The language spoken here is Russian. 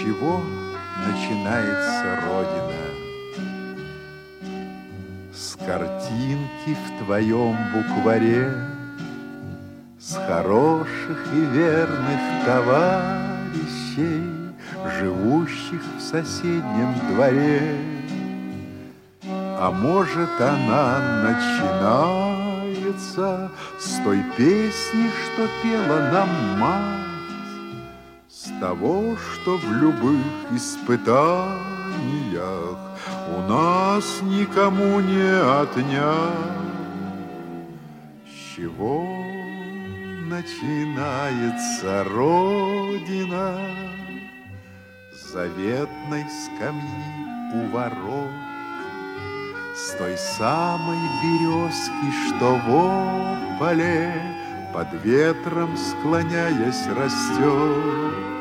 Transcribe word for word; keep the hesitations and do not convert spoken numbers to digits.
чего начинается Родина? С картинки в твоем букваре, с хороших и верных товарищей, живущих в соседнем дворе. А может, она начинается с той песни, что пела нам мать, с того, что в любых испытаниях у нас никому не отнять. С чего начинается Родина? С заветной скамьи у ворот, с той самой березки, что в ополе под ветром склоняясь растет.